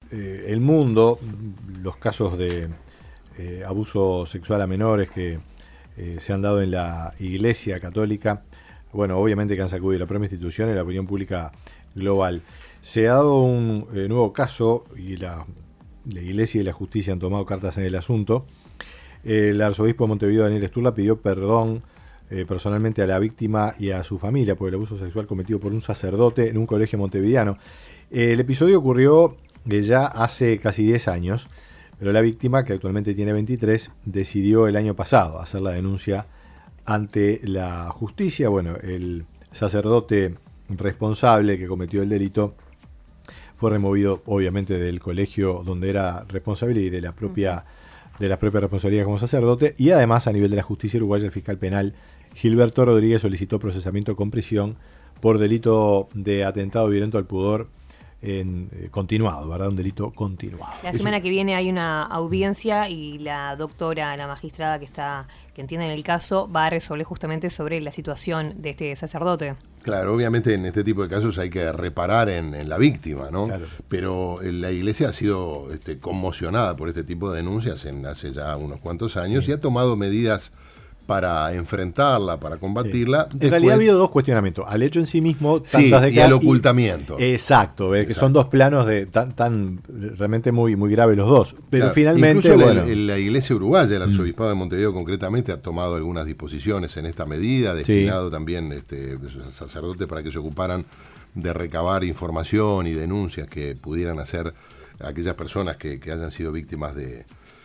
el mundo, los casos de abuso sexual a menores que se han dado en la Iglesia Católica, bueno, obviamente que han sacudido la propia institución y la opinión pública global. Se ha dado un nuevo caso y la Iglesia y la justicia han tomado cartas en el asunto. El arzobispo de Montevideo, Daniel Sturla, pidió perdón personalmente a la víctima y a su familia por el abuso sexual cometido por un sacerdote en un colegio montevideano. El episodio ocurrió ya hace casi 10 años, pero la víctima, que actualmente tiene 23, decidió el año pasado hacer la denuncia ante la justicia. Bueno, el sacerdote responsable que cometió el delito fue removido obviamente del colegio donde era responsable y de las propias responsabilidades como sacerdote, y además a nivel de la justicia uruguaya el fiscal penal Gilberto Rodríguez solicitó procesamiento con prisión por delito de atentado violento al pudor continuado, ¿verdad? Un delito continuado. La semana que viene hay una audiencia y la doctora, la magistrada que entiende en el caso, va a resolver justamente sobre la situación de este sacerdote. Claro, obviamente en este tipo de casos hay que reparar en la víctima, ¿no? Claro. Pero la Iglesia ha sido conmocionada por este tipo de denuncias hace ya unos cuantos años, sí, y ha tomado medidas para enfrentarla, para combatirla. Sí. En realidad ha habido dos cuestionamientos: al hecho en sí mismo, tantas décadas, y al ocultamiento. Exacto, que son dos planos tan realmente muy, muy graves los dos. Pero claro, finalmente, incluso la Iglesia uruguaya, el Arzobispado de Montevideo concretamente, ha tomado algunas disposiciones en esta medida, destinado sí, también sacerdotes para que se ocuparan de recabar información y denuncias que pudieran hacer a aquellas personas que hayan sido víctimas de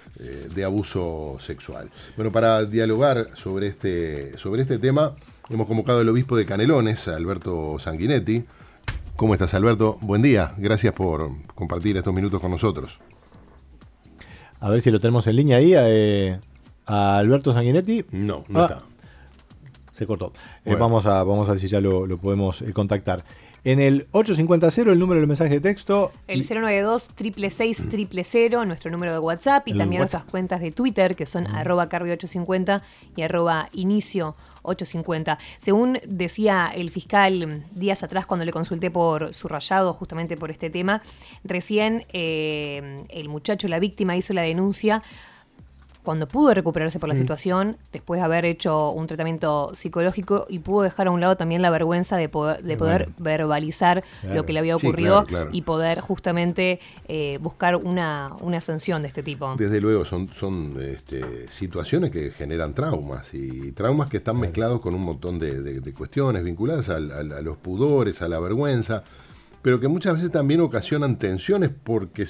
abuso sexual. Bueno, para dialogar sobre este tema, hemos convocado al obispo de Canelones, Alberto Sanguinetti. ¿Cómo estás, Alberto? Buen día, gracias por compartir estos minutos con nosotros. A ver si lo tenemos en línea ahí, a Alberto Sanguinetti. No está. Se cortó. Bueno. Vamos a ver si ya lo podemos contactar. En el 850 el número del mensaje de texto. El 092-666-000, nuestro número de WhatsApp, y también nuestras cuentas de Twitter, que son @carvi850 y @inicio850. Según decía el fiscal días atrás cuando le consulté por subrayado justamente por este tema, recién el muchacho, la víctima, hizo la denuncia cuando pudo recuperarse por la situación, después de haber hecho un tratamiento psicológico, y pudo dejar a un lado también la vergüenza de poder verbalizar lo que le había ocurrido, claro. Y poder justamente buscar una sanción de este tipo. Desde luego, son situaciones que generan traumas, y traumas que están mezclados con un montón de cuestiones vinculadas a los pudores, a la vergüenza, pero que muchas veces también ocasionan tensiones porque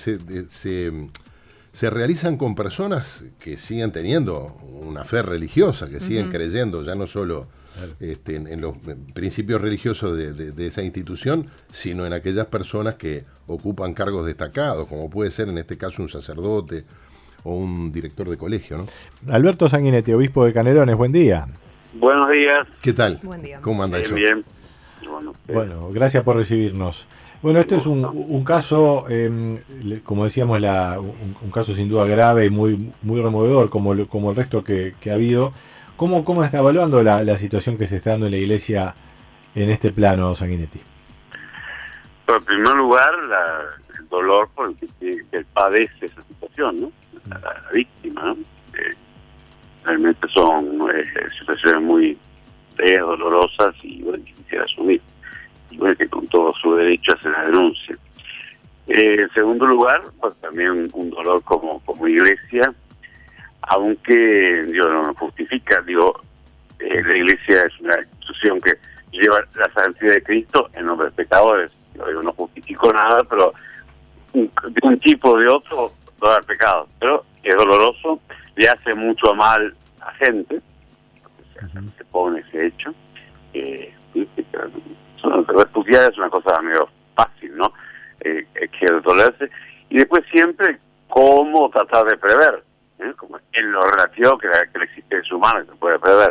se realizan con personas que siguen teniendo una fe religiosa, que siguen creyendo ya no solo en los principios religiosos de esa institución, sino en aquellas personas que ocupan cargos destacados, como puede ser en este caso un sacerdote o un director de colegio, ¿no? Alberto Sanguinetti, obispo de Canelones, buen día. Buenos días. ¿Qué tal? Buen día. ¿Cómo anda eso? Bien. Bueno, gracias por recibirnos. Bueno, este es un caso, como decíamos, un caso sin duda grave y muy, muy removedor, como el resto que ha habido. ¿Cómo está evaluando la situación que se está dando en la Iglesia en este plano, Sanguinetti? Pero en primer lugar, el dolor por el que padece esa situación, ¿no? La víctima, ¿no? Realmente son situaciones muy dolorosas y difíciles de asumir. Y bueno, que con todo su derecho hace la denuncia. En segundo lugar, pues también un dolor como Iglesia, aunque no justifica, la Iglesia es una institución que lleva la santidad de Cristo en nombre de pecadores. Yo no justifico nada, pero de un tipo o de otro no da pecado, pero es doloroso, le hace mucho mal a gente, se pone ese hecho, refugiar es una cosa medio fácil, ¿no? Que dolerse, y después siempre cómo tratar de prever, como en lo relativo que la existencia humana se puede prever,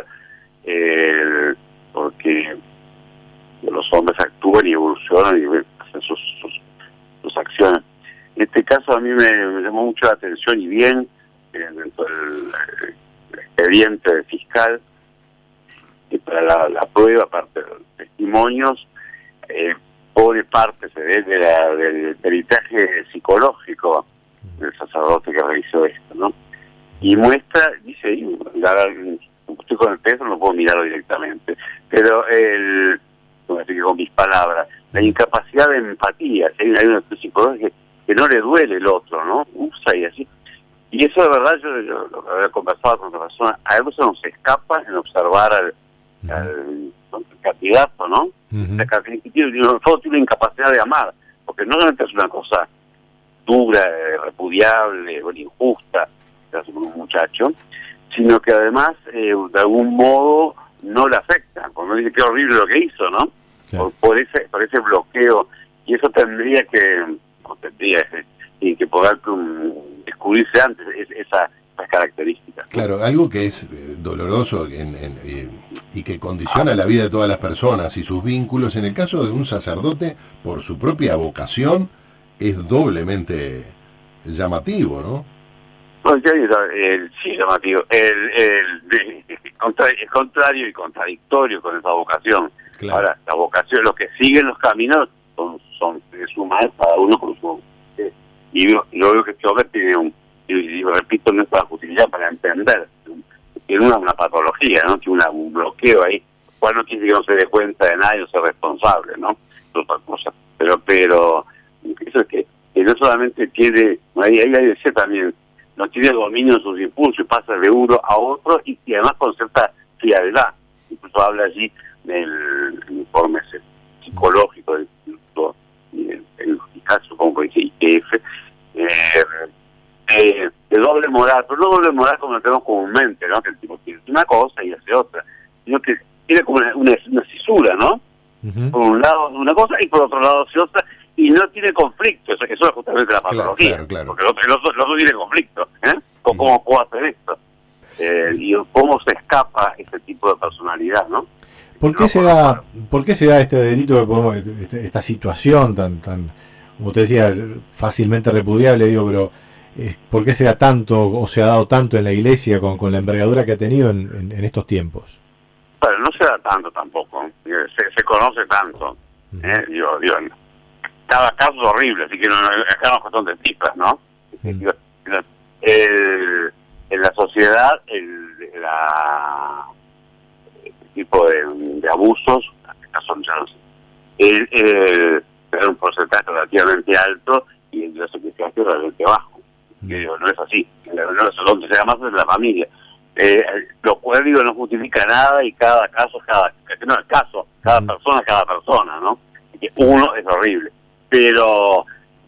porque los hombres actúan y evolucionan y hacen sus acciones. En este caso a mí me llamó mucho la atención, y bien, dentro del expediente fiscal, y para la prueba, aparte de los testimonios, pone parte, se ve, del peritaje psicológico del sacerdote que realizó esto, ¿no? Y muestra, dice, estoy con el teléfono, no puedo mirarlo directamente, pero con mis palabras, la incapacidad de empatía, hay una psicología que no le duele el otro, ¿no? Usa y así. Y eso de verdad, yo lo había conversado con otra persona, a eso no se escapa en observar al candidato, ¿no? Tiene una incapacidad de amar, porque no solamente es una cosa dura, repudiable, injusta, que hace con un muchacho, sino que además, de algún modo, no le afecta. Cuando dice que horrible lo que hizo, ¿no? Claro. Por ese bloqueo. Y eso tendría que poder descubrirse antes, esas características. Claro, algo que es doloroso y que condiciona la vida de todas las personas y sus vínculos. En el caso de un sacerdote, por su propia vocación, es doblemente llamativo, ¿no? Sí, llamativo. Es contrario y contradictorio con esa vocación. Claro. Ahora, la vocación, los que siguen los caminos son seres humanos, cada uno con su... Y yo veo que este hombre tiene y repito, no es para justificar, para entender, tiene una patología, ¿no? Tiene un bloqueo ahí, cual no quiere que no se dé cuenta de nada y no sea responsable, ¿no? Es otra cosa. Pero eso es que no solamente tiene, ahí decía también, no tiene dominio de sus impulsos y pasa de uno a otro y además con cierta frialdad. Incluso habla allí del informe psicológico del instituto, el caso como dice ITF, de doble moral, pero no doble moral como lo tenemos comúnmente, ¿no? Que el tipo tiene una cosa y hace otra, sino que tiene como una cisura, ¿no? Por un lado una cosa y por otro lado hace otra, y no tiene conflicto. Eso es justamente la patología, claro. Porque el otro tiene conflicto, ¿eh? ¿Cómo puedo hacer esto? Y cómo se escapa ese tipo de personalidad, ¿no? ¿Por qué se da este delito, esta situación tan, como usted decía, fácilmente repudiable, pero ¿por qué se da tanto o se ha dado tanto en la Iglesia con la envergadura que ha tenido en estos tiempos? Bueno, no se da tanto tampoco, se conoce tanto, cada caso es horrible, así que acá no son de cifras, ¿no? En la sociedad, el tipo de abusos, en este caso es un porcentaje relativamente alto y el de los sacrificios relativamente bajo. No es así, no es donde se da más en la familia. Lo cual no justifica nada y cada persona, ¿no? Que uno es horrible. Pero,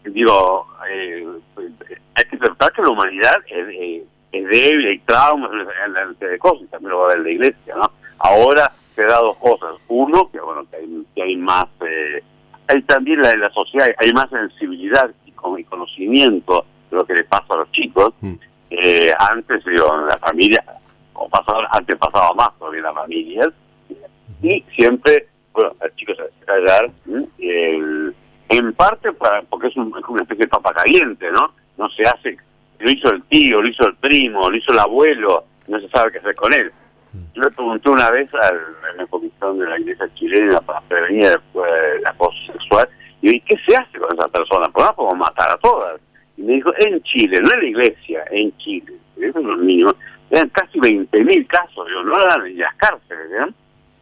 hay que aceptar que la humanidad es débil, hay traumas, de cosas, también lo va a ver la Iglesia, ¿no? Ahora se da dos cosas. Uno, que hay más, hay también en la sociedad, hay más sensibilidad y conocimiento de lo que le pasa a los chicos. Antes, en la familia, antes pasaba más todavía en las familias, y siempre, los chicos se hacen callar, en parte porque es una especie de papa caliente, ¿no? No se hace, lo hizo el tío, lo hizo el primo, lo hizo el abuelo, no se sabe qué hacer con él. Yo le pregunté una vez en la comisión de la Iglesia chilena para prevenir el acoso sexual, y dije, ¿qué se hace con esas personas? Pues no podemos matar a todas. Y me dijo, en Chile, no en la Iglesia, en Chile, esos los niños, eran casi 20.000 casos, no eran en las cárceles, ¿verdad?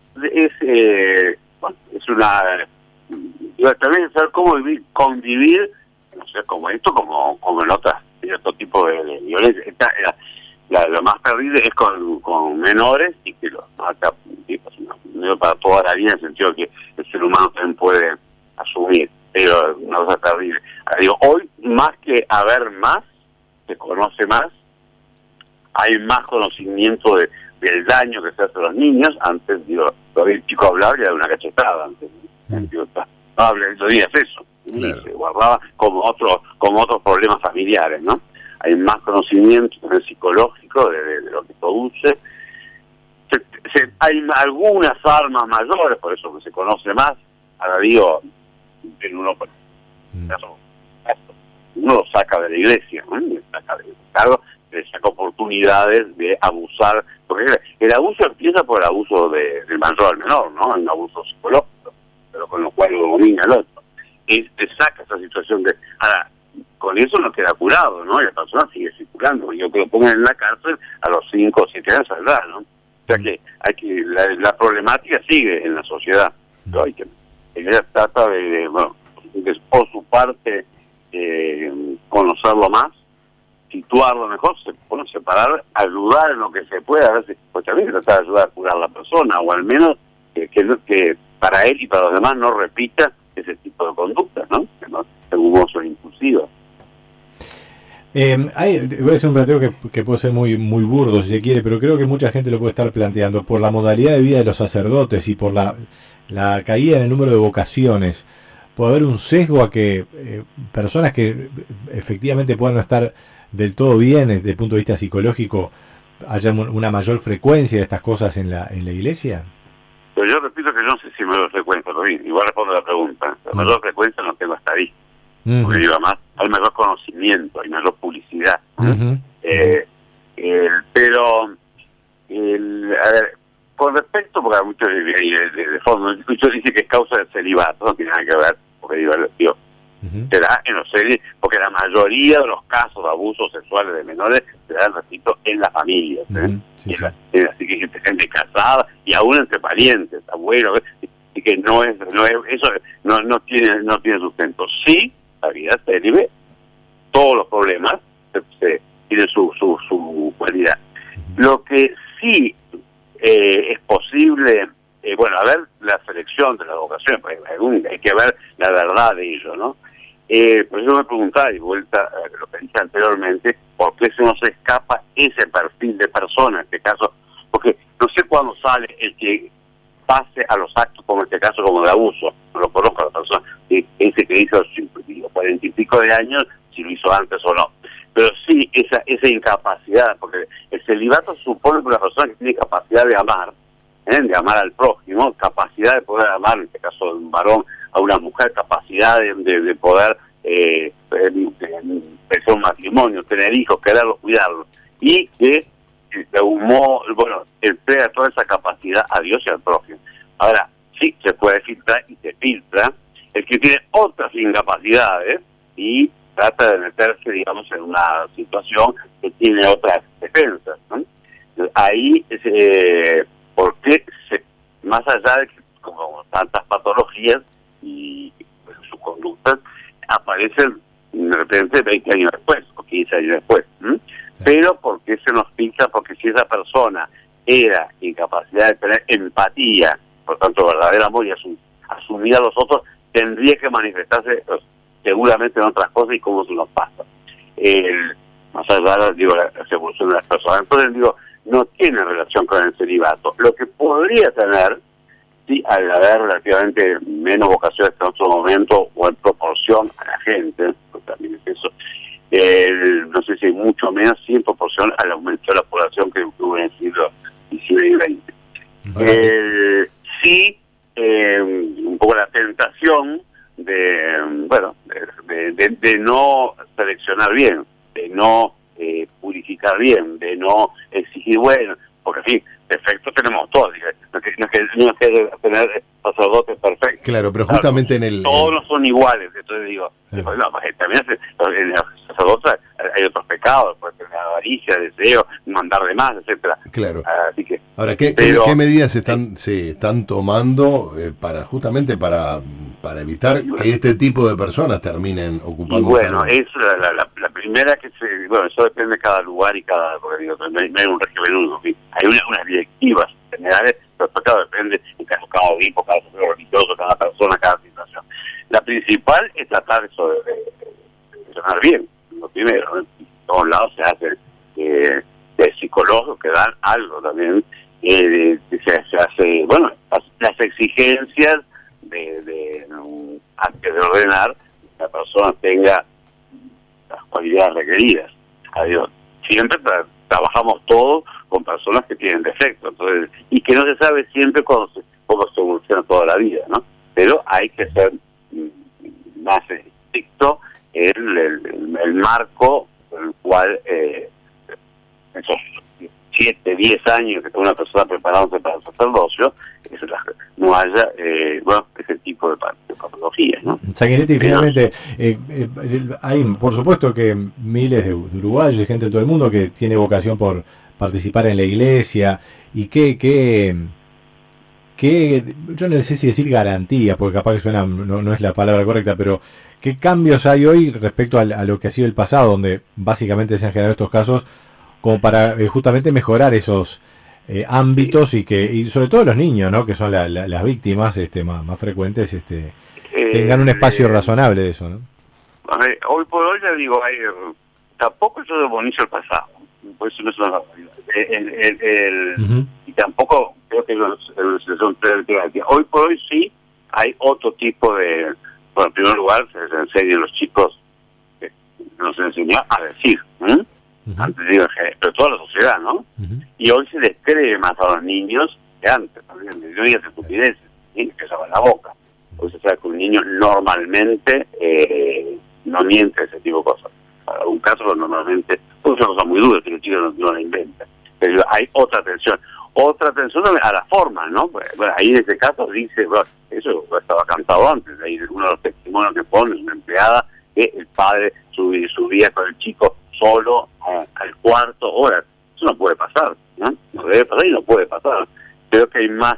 Es una... también saber cómo convivir, no sé, como esto, como en otro tipo de violencia. Lo más terrible es con menores y que los mata para toda la vida, en el sentido que el ser humano también puede asumir, pero una cosa terrible. Hoy, más que haber más, se conoce más, hay más conocimiento del daño que se hace a los niños. Antes, todavía el chico hablaba y era una cachetada, antes, no digas eso, claro. Y se guardaba como otros problemas familiares, ¿no? Hay más conocimiento psicológico de lo que produce. Hay algunas armas mayores, por eso que se conoce más. Ahora uno lo saca de la Iglesia, ¿no? Le saca oportunidades de abusar, porque el abuso empieza por el abuso del mayor al menor, ¿no? Un abuso psicológico, pero con lo cual lo domina el otro. te saca esa situación de... Ahora, con eso no queda curado, ¿no? Y la persona sigue circulando. Yo que lo pongan en la cárcel a los 5 o 7 años saldrá, ¿no? O sea que la problemática sigue en la sociedad. Pero hay que... Ella trata bueno, por su parte, conocerlo más, situarlo mejor, separar, ayudar en lo que se pueda, a veces, pues también tratar de ayudar a curar a la persona, o al menos que para él y para los demás no repita ese tipo de conductas, ¿no? Que no sean humosas e impulsivas. Voy a hacer un planteo que puede ser muy burdo si se quiere, pero creo que mucha gente lo puede estar planteando por la modalidad de vida de los sacerdotes y por la caída en el número de vocaciones. Puede haber un sesgo a que personas que efectivamente puedan no estar del todo bien desde el punto de vista psicológico haya una mayor frecuencia de estas cosas en la iglesia. Pero yo repito que yo no sé si mayor frecuencia, igual respondo la pregunta. La mayor frecuencia no tengo estadística. Porque digo, más, hay mayor conocimiento, hay mayor publicidad. Pero, a ver, con respecto, porque a muchos de fondo, muchos dicen que es causa del celibato, no tiene nada que ver, porque digo, se da en los series, porque la mayoría de los casos de abusos sexuales de menores se dan, repito, en las familias. Sí. Así que gente casada y aún entre parientes, abuelos, y que eso no tiene sustento. Sí, la vida célibe, todos los problemas tienen su cualidad. Lo que sí es posible, a ver la selección de las vocaciones, hay que ver la verdad de ello, ¿no? Por eso me preguntaba, y vuelta a lo que dije anteriormente, ¿por qué se nos escapa ese perfil de persona en este caso? Porque no sé cuándo sale el que pase a los actos, como en este caso, como de abuso. No lo conozco a la persona, ese que hizo 40 y pico de años, si lo hizo antes o no. Pero sí, esa incapacidad, porque el celibato supone que una persona que tiene capacidad de amar al prójimo, capacidad de poder amar, en este caso de un varón, a una mujer, capacidad de poder empezar un matrimonio, tener hijos, quererlos, cuidarlos, y que de un modo, emplea toda esa capacidad a Dios y al prójimo. Ahora, sí, se puede filtrar y se filtra el que tiene otras incapacidades y trata de meterse, digamos, en una situación que tiene otras defensas, ¿no? Ahí, porque más allá de que, como tantas patologías y sus conductas, aparecen de repente 20 años después, o 15 años después, pero porque se nos pinta, porque si esa persona era incapacidad de tener empatía, por tanto verdadero amor y asumir a los otros, tendría que manifestarse seguramente en otras cosas y cómo se nos pasa. Más allá, la evolución de las personas. Entonces, no tiene relación con el celibato. Lo que podría tener, sí, al haber relativamente menos vocaciones que en otro momento, o en proporción a la gente, pues también es eso, no sé si mucho menos, sí en proporción al aumento de la población que hubo en el siglo XIX y XX. Sí, un poco la tentación de no seleccionar bien, de no purificar bien, de no exigir porque en fin, defectos tenemos todos, no es que tener sacerdotes perfectos. Claro, pero justamente todos no son iguales, entonces también en los sacerdotes hay otros pecados, puede tener avaricia, deseo, mandar de más, etcétera. Claro. Así que, ahora, ¿qué medidas se están tomando justamente para evitar que este tipo de personas terminen ocupando? Es la primera que eso depende de cada lugar y porque no hay un régimen único, hay unas directivas generales, pero todo depende en cada obispo, cada centro religioso, cada persona, cada situación. La principal es tratar eso de funcionar bien, lo primero, ¿no? En todos lados se hace de psicólogos que dan algo también, se hace, las exigencias antes de ordenar, que la persona tenga las cualidades requeridas. Adiós. Siempre trabajamos todos con personas que tienen defectos, entonces, y que no se sabe siempre cómo se evoluciona toda la vida, ¿no? Pero hay que ser más estricto en el marco en el cual esos 7, 10 años que está una persona preparándose para el sacerdocio, no haya ese tipo de patología. patologías, ¿no? Sanguinetti, finalmente, hay por supuesto que miles de uruguayos y gente de todo el mundo que tiene vocación por participar en la iglesia, y que yo no sé si decir garantía, porque capaz que suena, no es la palabra correcta, pero ¿qué cambios hay hoy respecto a lo que ha sido el pasado, donde básicamente se han generado estos casos, como para justamente mejorar esos ámbitos y sobre todo los niños, ¿no? Que son las víctimas más frecuentes, tengan un espacio razonable de eso, ¿no? Hoy por hoy ya digo, tampoco yo demonizo el pasado, por eso no es una Uh-huh. y tampoco creo que son hoy por hoy sí hay otro tipo de, bueno, en primer lugar se les enseña a los chicos, nos enseñó a decir, Uh-huh. antes digo, pero toda la sociedad, ¿no? Uh-huh. Y hoy se les cree más a los niños que antes, también yo diría estupideces, ¿sí? Que se va la boca. Hoy se sabe que un niño normalmente no miente ese tipo de cosas. Para algún caso normalmente, pues es una cosa muy dura que el chico no la inventa. Pero hay otra atención a la forma, ¿no? Bueno, ahí en este caso dice, bueno, eso estaba cantado antes, ahí uno de los testimonios que pone una empleada, que el padre subía con el chico solo al cuarto. Ahora, eso no puede pasar, ¿no? No debe pasar y no puede pasar. Creo que hay más,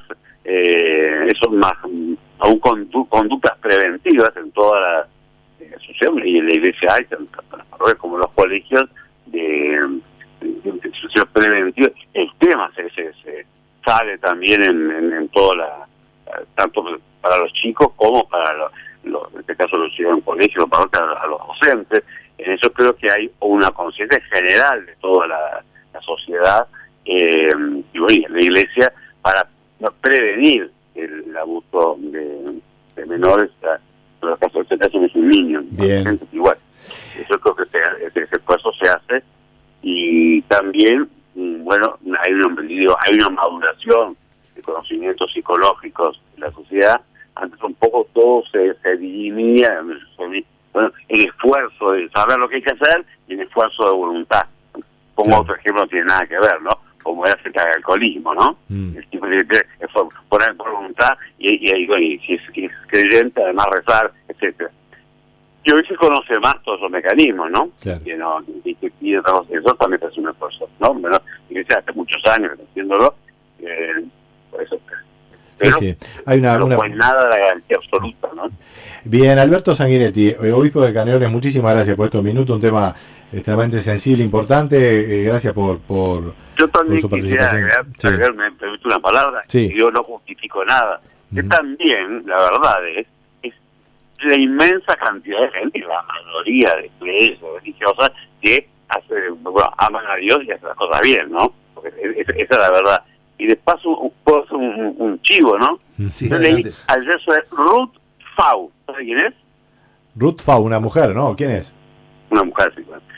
aún conductas preventivas en toda la sociedad, y en la iglesia hay, tanto como los colegios, de institución preventiva. El tema se sale también en toda tanto para los chicos como para en este caso los chicos en colegio, para a los docentes. En eso creo que hay una conciencia general de toda la sociedad, y bueno, en la iglesia, para prevenir el abuso de menores. En los casos de este caso es un niño, igual. Eso creo que ese esfuerzo se hace, y también, bueno, hay una maduración de conocimientos psicológicos en la sociedad. Antes un poco todo se dirimía, bueno, el esfuerzo de saber lo que hay que hacer y el esfuerzo de voluntad. Pongo otro ejemplo, no tiene nada que ver, ¿no? Como era acerca del alcoholismo, ¿no? El tipo de poner por voluntad y si es creyente, además rezar, etcétera. Y hoy se conoce más todos esos mecanismos, ¿no? Claro. Y eso también es un esfuerzo, ¿no? Bueno, y hace muchos años haciéndolo, por eso. Pero sí. Hay no hay nada de la garantía absoluta, ¿no? Bien, Alberto Sanguinetti, obispo de Canelones, muchísimas gracias por estos minutos, un tema extremadamente sensible, importante. Gracias por yo también por su quisiera agregar, me permite una palabra, sí. Yo no justifico nada, que también, la verdad es la inmensa cantidad de gente, la mayoría de iglesias religiosas, que aman a Dios y hacen las cosas bien, ¿no? Porque esa es la verdad. Y de paso puedo hacer un chivo, ¿no? Sí, yo leí ayer sobre Ruth Fau. ¿Sabes quién es? Ruth Fau, una mujer, ¿no? ¿Quién es? Una mujer, sí. Bueno.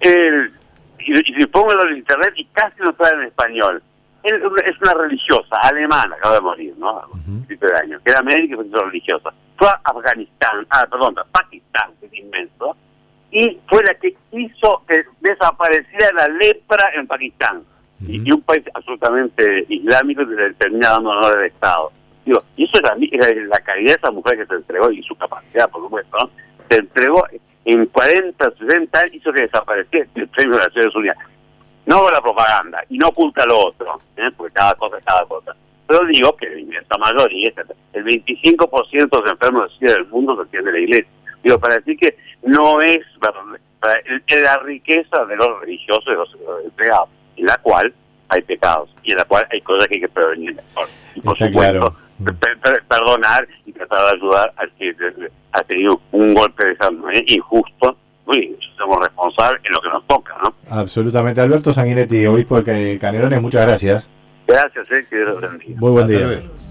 Y pongo en internet y casi no está en español. Es una religiosa alemana, acaba de morir, ¿no? A de años, que era médica y fue religiosa. Fue a Pakistán, que es inmenso, y fue la que hizo que desapareciera la lepra en Pakistán. Y un país absolutamente islámico que se termina dando honor al Estado. Digo, y eso es la calidad de esa mujer que se entregó, y su capacidad, por supuesto, ¿no? Se entregó en 40, 60 años, hizo que desapareciera el premio de las Naciones Unidas. No la propaganda, y no oculta lo otro, porque cada cosa es cada cosa. Pero digo que la inmensa mayoría, el 25% de los enfermos de SIDA del mundo se atiende en la iglesia. Digo, para decir que no es la riqueza de los religiosos y de los entregados, en la cual hay pecados y en la cual hay cosas que hay que prevenir mejor. Y por está supuesto, claro. Perdonar y tratar de ayudar al que ha tenido un golpe de esa manera injusto. Somos responsables en lo que nos toca, ¿no? Absolutamente. Alberto Sanguinetti, obispo de Canelones, muchas gracias. Gracias, que Dios los bendiga. Muy buen día.